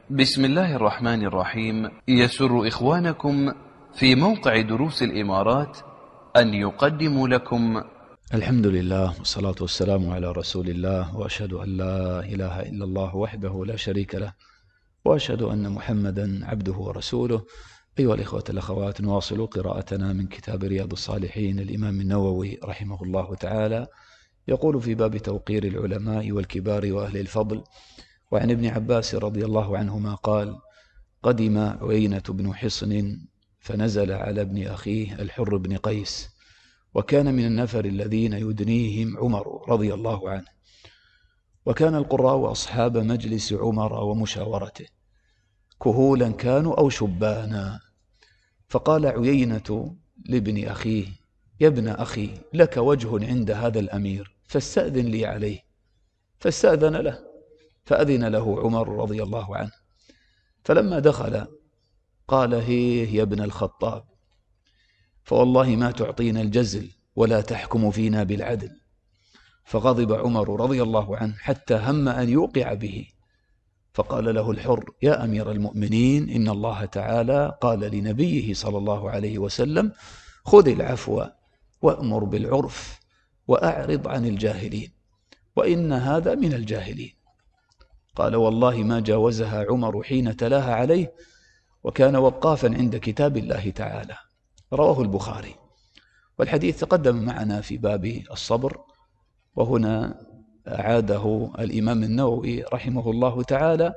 بسم الله الرحمن الرحيم. يسر إخوانكم في موقع دروس الإمارات أن يقدموا لكم الحمد لله والصلاة والسلام على رسول الله، وأشهد أن لا إله إلا الله وحده لا شريك له، وأشهد أن محمدا عبده ورسوله. أيها الإخوة الأخوات، نواصل قراءتنا من كتاب رياض الصالحين الإمام النووي رحمه الله تعالى، يقول في باب توقير العلماء والكبار وأهل الفضل: وعن ابن عباس رضي الله عنهما قال: قدم عيينة بن حصن فنزل على ابن أخيه الحر بن قيس، وكان من النفر الذين يدنيهم عمر رضي الله عنه، وكان القراء أصحاب مجلس عمر ومشاورته، كهولا كانوا أو شبانا. فقال عيينة لابن أخيه: يا ابن أخي، لك وجه عند هذا الأمير، فاستأذن لي عليه. فاستأذن له، فأذن له عمر رضي الله عنه. فلما دخل قال: هيه يا ابن الخطاب، فوالله ما تعطينا الجزل ولا تحكم فينا بالعدل. فغضب عمر رضي الله عنه حتى هم أن يوقع به. فقال له الحر: يا أمير المؤمنين، إن الله تعالى قال لنبيه صلى الله عليه وسلم: خذ العفو وأمر بالعرف وأعرض عن الجاهلين، وإن هذا من الجاهلين. قال: والله ما جاوزها عمر حين تلاها عليه، وكان وقافا عند كتاب الله تعالى. رواه البخاري. والحديث تقدم معنا في باب الصبر، وهنا أعاده الإمام النووي رحمه الله تعالى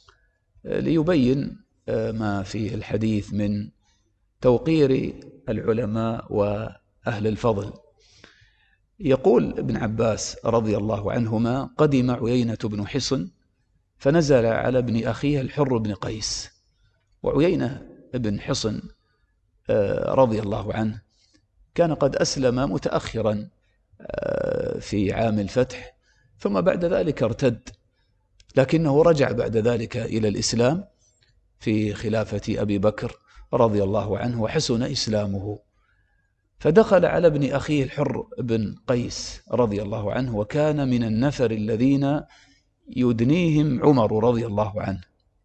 ليبين ما في الحديث من توقير العلماء وأهل الفضل. يقول ابن عباس رضي الله عنهما: قدم عيينة بن حصن فنزل على ابن أخيه الحر بن قيس. وعيينة بن حصن رضي الله عنه كان قد أسلم متأخرا في عام الفتح، ثم بعد ذلك ارتد، لكنه رجع بعد ذلك إلى الإسلام في خلافة أبي بكر رضي الله عنه، وحسن إسلامه. فدخل على ابن أخيه الحر بن قيس رضي الله عنه، وكان من النفر الذين يدنيهم عمر رضي الله عنه.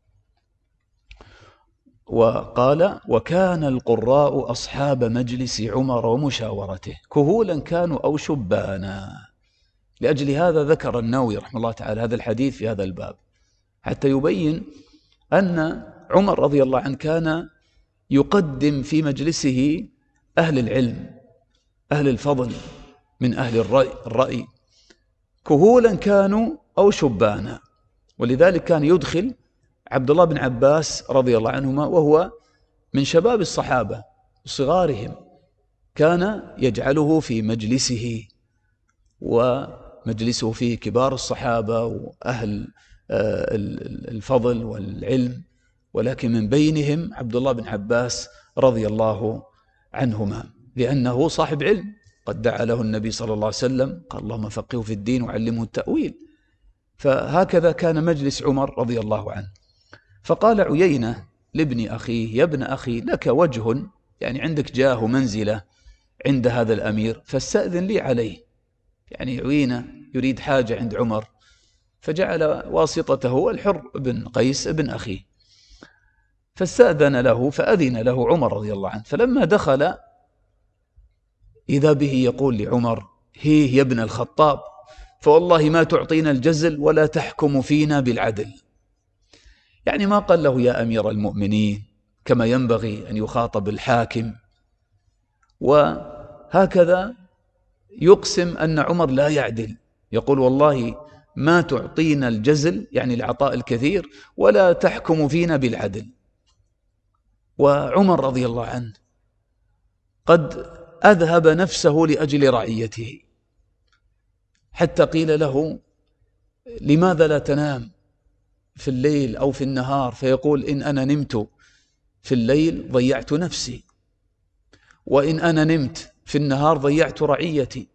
وقال: وكان القراء أصحاب مجلس عمر ومشاورته، كهولا كانوا أو شبانا. لأجل هذا ذكر النووي رحمه الله تعالى هذا الحديث في هذا الباب، حتى يبين أن عمر رضي الله عنه كان يقدم في مجلسه أهل العلم، أهل الفضل، من أهل الرأي، كهولا كانوا أو شبانا. ولذلك كان يدخل عبد الله بن عباس رضي الله عنهما وهو من شباب الصحابة صغارهم، كان يجعله في مجلسه، ومجلسه فيه كبار الصحابة وأهل الفضل والعلم، ولكن من بينهم عبد الله بن عباس رضي الله عنهما، لأنه صاحب علم، قد دعا له النبي صلى الله عليه وسلم قال: اللهم فقهه في الدين وعلمه التأويل. فهكذا كان مجلس عمر رضي الله عنه. فقال عيينة لابن أخيه: يا ابن أخي، لك وجه، يعني عندك جاه ومنزلة عند هذا الأمير، فاستأذن لي عليه. يعني عيينة يريد حاجة عند عمر، فجعل واسطته الحر بن قيس ابن أخيه. فاستأذن له، فأذن له عمر رضي الله عنه. فلما دخل إذا به يقول لعمر: هيه يا ابن الخطاب، فوالله ما تعطينا الجزل ولا تحكم فينا بالعدل. يعني ما قال له يا أمير المؤمنين كما ينبغي أن يخاطب الحاكم، وهكذا يقسم أن عمر لا يعدل، يقول: والله ما تعطينا الجزل، يعني العطاء الكثير، ولا تحكم فينا بالعدل. وعمر رضي الله عنه قد أذهب نفسه لأجل رعيته، حتى قيل له: لماذا لا تنام في الليل أو في النهار؟ فيقول: إن أنا نمت في الليل ضيعت نفسي، وإن أنا نمت في النهار ضيعت رعيتي.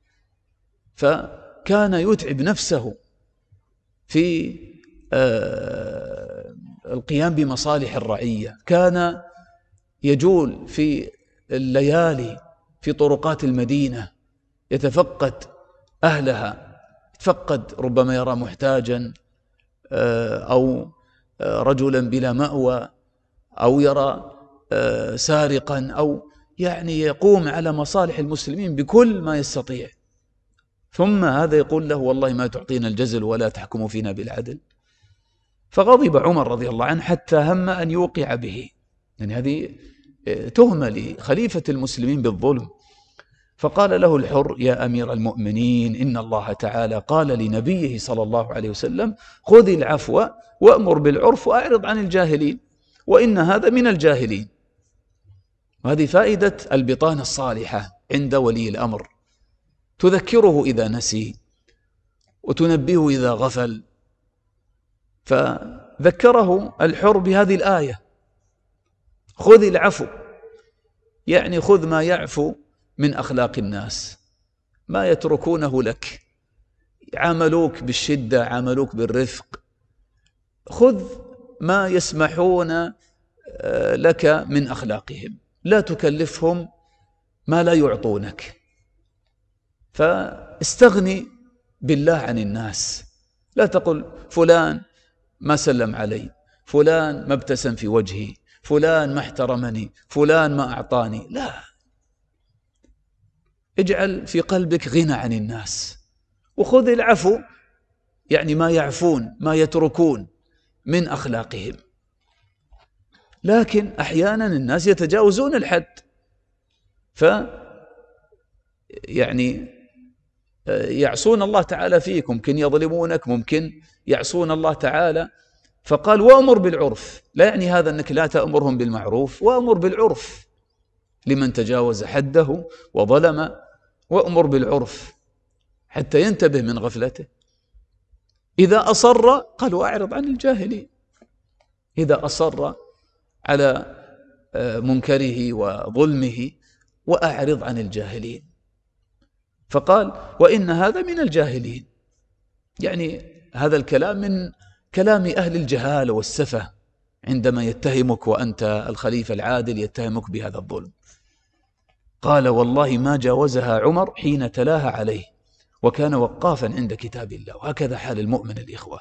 فكان يتعب نفسه في القيام بمصالح الرعية، كان يجول في الليالي في طرقات المدينة يتفقد أهلها، يتفقد، ربما يرى محتاجا أو رجلا بلا مأوى، أو يرى سارقا، أو يعني يقوم على مصالح المسلمين بكل ما يستطيع، ثم هذا يقول له والله ما تعطينا الجزل ولا تحكم فينا بالعدل. فغضب عمر رضي الله عنه حتى هم أن يوقع به، يعني هذه تهمة لخليفة المسلمين بالظلم. فقال له الحر: يا أمير المؤمنين، إن الله تعالى قال لنبيه صلى الله عليه وسلم: خذ العفو وأمر بالعرف وأعرض عن الجاهلين، وإن هذا من الجاهلين. وهذه فائدة البطانة الصالحة عند ولي الأمر، تذكره إذا نسي وتنبهه إذا غفل. فذكره الحر بهذه الآية: خذ العفو، يعني خذ ما يعفو من أخلاق الناس، ما يتركونه لك، عاملوك بالشدة، عاملوك بالرفق، خذ ما يسمحون لك من أخلاقهم، لا تكلفهم ما لا يعطونك. فاستغني بالله عن الناس، لا تقل فلان ما سلم علي، فلان ما ابتسم في وجهي، فلان ما احترمني، فلان ما أعطاني. لا، اجعل في قلبك غنى عن الناس، وخذ العفو، يعني ما يعفون، ما يتركون من أخلاقهم. لكن أحيانا الناس يتجاوزون الحد، يعني يعصون الله تعالى فيك، ممكن يظلمونك، ممكن يعصون الله تعالى. فقال: وأمر بالعرف، لا يعني هذا أنك لا تأمرهم بالمعروف، وأمر بالعرف لمن تجاوز حده وظلم، وأمر بالعرف حتى ينتبه من غفلته. إذا أصر قال: وأعرض عن الجاهلين، إذا أصر على منكره وظلمه وأعرض عن الجاهلين. فقال: وإن هذا من الجاهلين، يعني هذا الكلام من كلام أهل الجهالة والسفة، عندما يتهمك وأنت الخليفة العادل يتهمك بهذا الظلم. قال: والله ما جاوزها عمر حين تلاها عليه، وكان وقافا عند كتاب الله. وهكذا حال المؤمن الإخوة،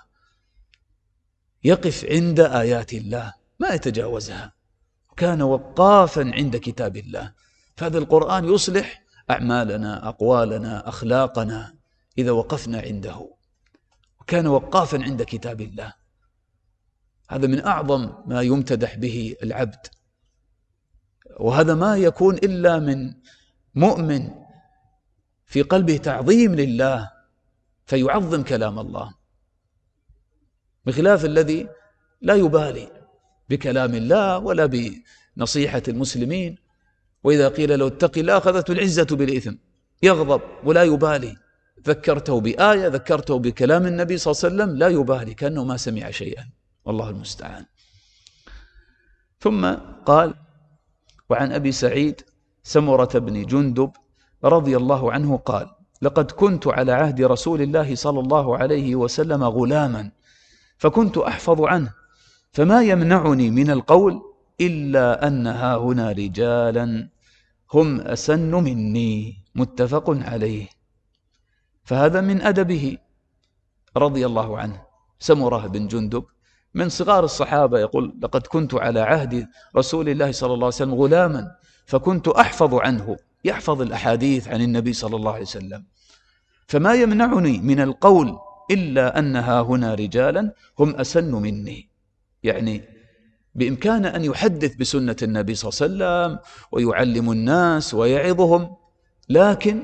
يقف عند آيات الله ما يتجاوزها، كان وقافا عند كتاب الله. فهذا القرآن يصلح أعمالنا، أقوالنا، أخلاقنا إذا وقفنا عنده. وكان وقافا عند كتاب الله، هذا من أعظم ما يمتدح به العبد، وهذا ما يكون إلا من مؤمن في قلبه تعظيم لله فيعظم كلام الله، بخلاف الذي لا يبالي بكلام الله ولا بنصيحة المسلمين، وإذا قيل له اتق الله أخذته العزة بالإثم، يغضب ولا يبالي. ذكرته بآية، ذكرته بكلام النبي صلى الله عليه وسلم، لا يبالي، كأنه ما سمع شيئا، والله المستعان. ثم قال: وعن أبي سعيد سمرة بن جندب رضي الله عنه قال: لقد كنت على عهد رسول الله صلى الله عليه وسلم غلاما، فكنت أحفظ عنه، فما يمنعني من القول إلا أن ها هنا رجالا هم أسن مني، متفق عليه. فهذا من أدبه رضي الله عنه. سمرة بن جندب من صغار الصحابة، يقول: لقد كنت على عهد رسول الله صلى الله عليه وسلم غلاما، فكنت أحفظ عنه، يحفظ الأحاديث عن النبي صلى الله عليه وسلم، فما يمنعني من القول إلا أن ها هنا رجالا هم أسن مني، يعني بإمكانه أن يحدث بسنة النبي صلى الله عليه وسلم ويعلم الناس ويعظهم، لكن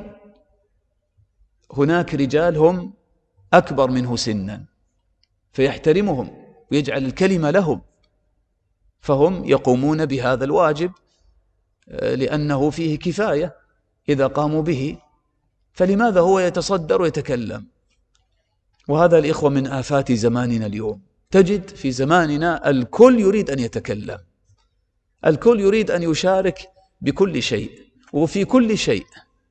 هناك رجال هم أكبر منه سنا فيحترمهم ويجعل الكلمة لهم، فهم يقومون بهذا الواجب لأنه فيه كفاية إذا قاموا به، فلماذا هو يتصدر ويتكلم؟ وهذا الإخوة من آفات زماننا اليوم. تجد في زماننا الكل يريد أن يتكلم، الكل يريد أن يشارك بكل شيء وفي كل شيء.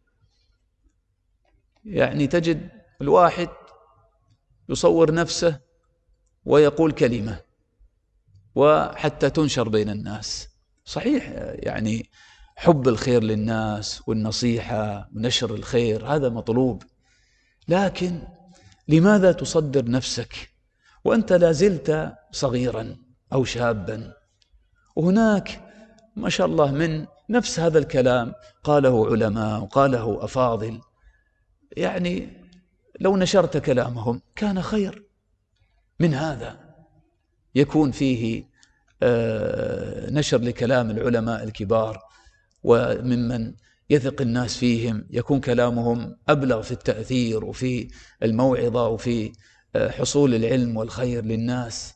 يعني تجد الواحد يصور نفسه ويقول كلمة وحتى تنشر بين الناس. صحيح، يعني حب الخير للناس والنصيحة ونشر الخير هذا مطلوب، لكن لماذا تصدر نفسك وأنت لازلت صغيرا أو شابا، وهناك ما شاء الله من نفس هذا الكلام قاله علماء وقاله أفاضل، يعني لو نشرت كلامهم كان خير من هذا، يكون فيه نشر لكلام العلماء الكبار وممن يثق الناس فيهم، يكون كلامهم أبلغ في التأثير وفي الموعظة وفي حصول العلم والخير للناس.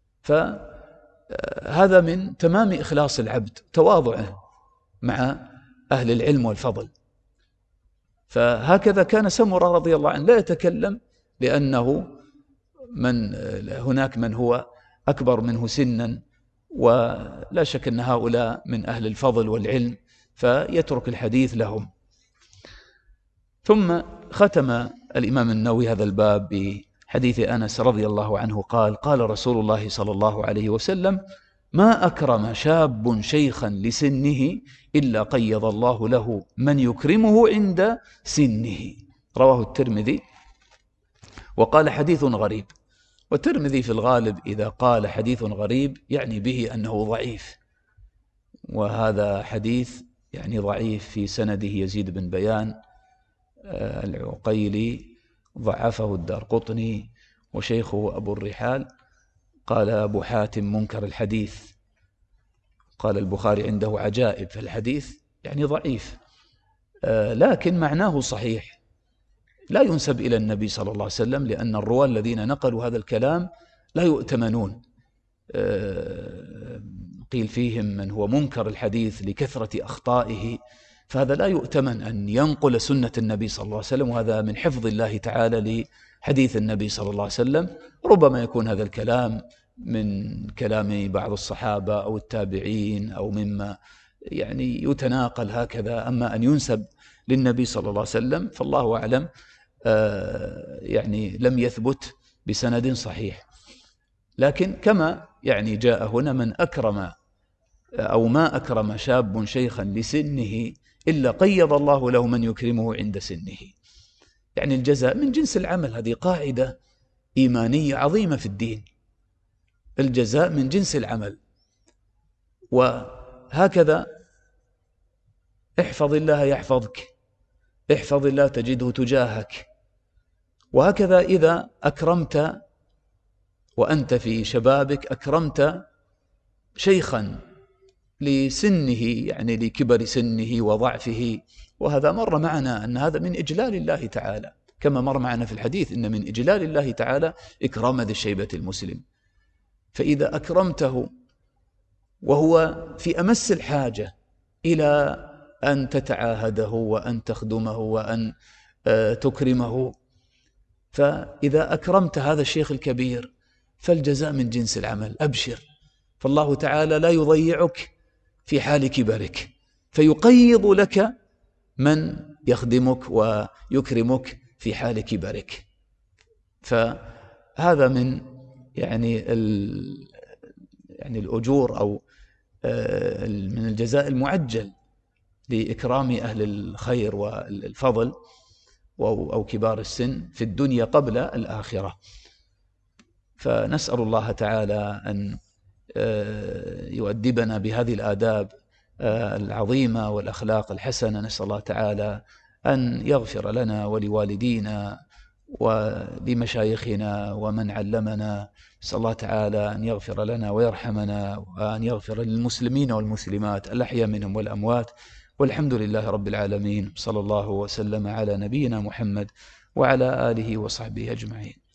فهذا من تمام إخلاص العبد، تواضعه مع أهل العلم والفضل. فهكذا كان سمرة رضي الله عنه لا يتكلم، لأنه هناك من هو أكبر منه سنا، ولا شك أن هؤلاء من أهل الفضل والعلم، فيترك الحديث لهم. ثم ختم الإمام النووي هذا الباب بحديث أنس رضي الله عنه قال: قال رسول الله صلى الله عليه وسلم: ما أكرم شاب شيخا لسنه إلا قيض الله له من يكرمه عند سنه. رواه الترمذي وقال حديث غريب. والترمذي في الغالب إذا قال حديث غريب يعني به أنه ضعيف، وهذا حديث يعني ضعيف في سنده يزيد بن بيان العقيلي، ضعفه الدارقطني وشيخه أبو الرحال. قال أبو حاتم منكر الحديث، قال البخاري عنده عجائب، فالحديث يعني ضعيف، لكن معناه صحيح، لا ينسب إلى النبي صلى الله عليه وسلم، لأن الرواة الذين نقلوا هذا الكلام لا يؤتمنون، قيل فيهم من هو منكر الحديث لكثرة أخطائه، فهذا لا يؤتمن أن ينقل سنة النبي صلى الله عليه وسلم، وهذا من حفظ الله تعالى لحديث النبي صلى الله عليه وسلم. ربما يكون هذا الكلام من كلام بعض الصحابة أو التابعين أو مما يعني يتناقل هكذا، أما أن ينسب للنبي صلى الله عليه وسلم فالله أعلم يعني لم يثبت بسند صحيح. لكن كما يعني جاء هنا: من أكرم أو ما أكرم شاب شيخا لسنه إلا قيض الله له من يكرمه عند سنه، يعني الجزاء من جنس العمل. هذه قاعدة إيمانية عظيمة في الدين، الجزاء من جنس العمل. وهكذا احفظ الله يحفظك، احفظ الله تجده تجاهك. وهكذا إذا أكرمت وأنت في شبابك، أكرمت شيخا لسنه، يعني لكبر سنه وضعفه، وهذا مر معنا أن هذا من إجلال الله تعالى، كما مر معنا في الحديث إن من إجلال الله تعالى إكرام ذي الشيبة المسلم. فإذا أكرمته وهو في أمس الحاجة إلى أن تتعاهده وأن تخدمه وأن تكرمه، فإذا أكرمت هذا الشيخ الكبير فالجزاء من جنس العمل، أبشر، فالله تعالى لا يضيعك في حال كبرك، فيقيض لك من يخدمك ويكرمك في حال كبرك. فهذا من يعني الأجور أو من الجزاء المعجل لإكرام أهل الخير والفضل أو كبار السن في الدنيا قبل الآخرة. فنسأل الله تعالى أن يؤدبنا بهذه الآداب العظيمة والأخلاق الحسنة. نسأل الله تعالى أن يغفر لنا ولوالدينا ولمشايخنا ومن علمنا. نسأل الله تعالى أن يغفر لنا ويرحمنا، وأن يغفر للمسلمين والمسلمات الأحياء منهم والأموات، والحمد لله رب العالمين. صلى الله وسلم على نبينا محمد وعلى آله وصحبه أجمعين.